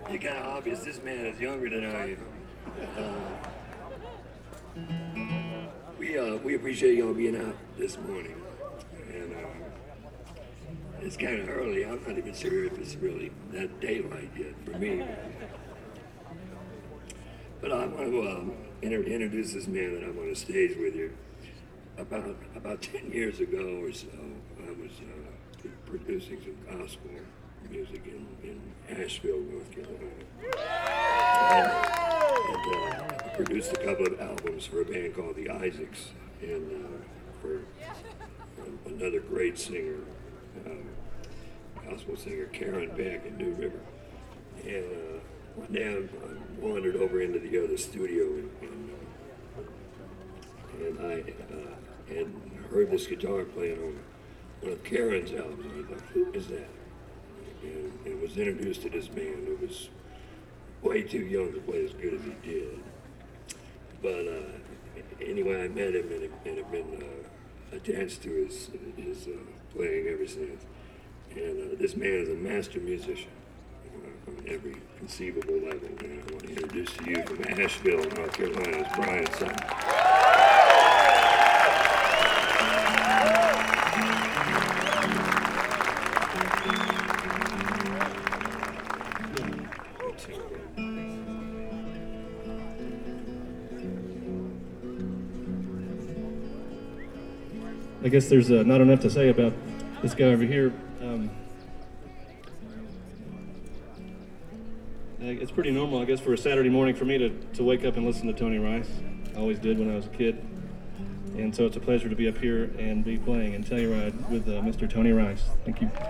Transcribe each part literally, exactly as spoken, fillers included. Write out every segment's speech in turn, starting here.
It's kind of obvious this man is younger than I am. Uh, we uh, we appreciate y'all being out this morning, and uh, it's kind of early. I'm not even sure if it's really that daylight yet for me. But I want to um, inter- introduce this man that I'm on the stage with you. About about ten years ago or so, I was uh, producing some gospel music in, in Asheville, North Carolina. And, and uh, I produced a couple of albums for a band called the Isaacs, and uh, for um, another great singer, um, gospel singer Karen Beck in New River. And uh, one day I, I wandered over into the other studio and, and, uh, and I uh, had heard this guitar playing on one of Karen's albums, and I thought, who is that? And, and was introduced to this man who was way too young to play as good as he did. But uh, anyway, I met him and, and have been uh, attached to his, his uh, playing ever since. And uh, this man is a master musician uh, on every conceivable level. And I want to introduce to you from Asheville, North Carolina, is Brian Sutton. I guess there's uh, not enough to say about this guy over here. Um, it's pretty normal, I guess, for a Saturday morning for me to, to wake up and listen to Tony Rice. I always did when I was a kid. And so it's a pleasure to be up here and be playing and Telluride with uh, Mister Tony Rice. Thank you.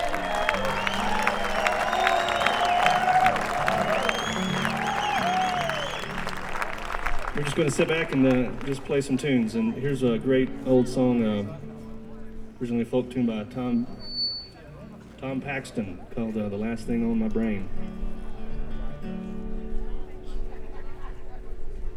We're just going to sit back and uh, just play some tunes. And here's a great old song, uh, originally a folk tune by Tom Tom Paxton, called uh, "The Last Thing on My Brain."